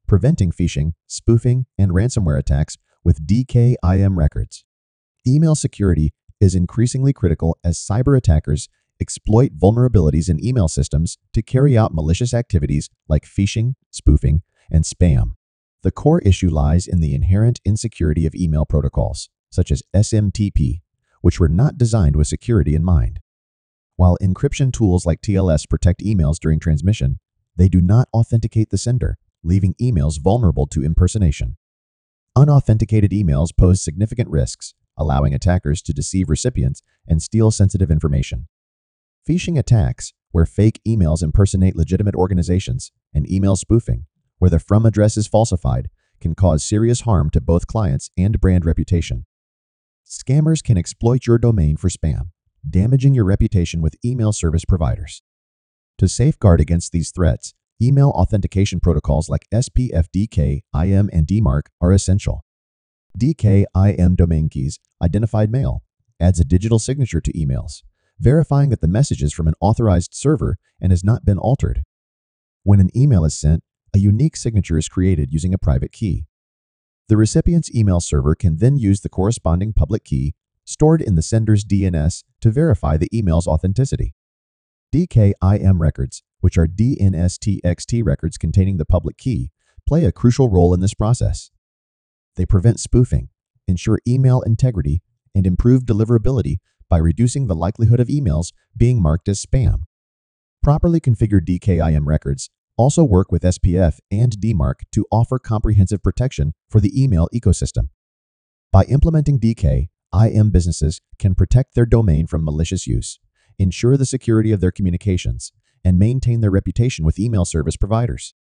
preventing phishing, spoofing, and ransomware attacks with DKIM records. Email security is increasingly critical as cyber attackers exploit vulnerabilities in email systems to carry out malicious activities like phishing, spoofing, and spam. The core issue lies in the inherent insecurity of email protocols, such as SMTP, which were not designed with security in mind. While encryption tools like TLS protect emails during transmission, they do not authenticate the sender, leaving emails vulnerable to impersonation. Unauthenticated emails pose significant risks, allowing attackers to deceive recipients and steal sensitive information. Phishing attacks, where fake emails impersonate legitimate organizations, and email spoofing, where the from address is falsified, can cause serious harm to both clients and brand reputation. Scammers can exploit your domain for spam, damaging your reputation with email service providers. To safeguard against these threats, email authentication protocols like SPF, DKIM, and DMARC are essential. DKIM domain keys, identified mail, adds a digital signature to emails, verifying that the message is from an authorized server and has not been altered. When an email is sent, a unique signature is created using a private key. The recipient's email server can then use the corresponding public key stored in the sender's DNS to verify the email's authenticity. DKIM records, which are DNSTXT records containing the public key, play a crucial role in this process. They prevent spoofing, ensure email integrity, and improve deliverability by reducing the likelihood of emails being marked as spam. Properly configured DKIM records also work with SPF and DMARC to offer comprehensive protection for the email ecosystem. By implementing DKIM, businesses can protect their domain from malicious use, ensure the security of their communications, and maintain their reputation with email service providers.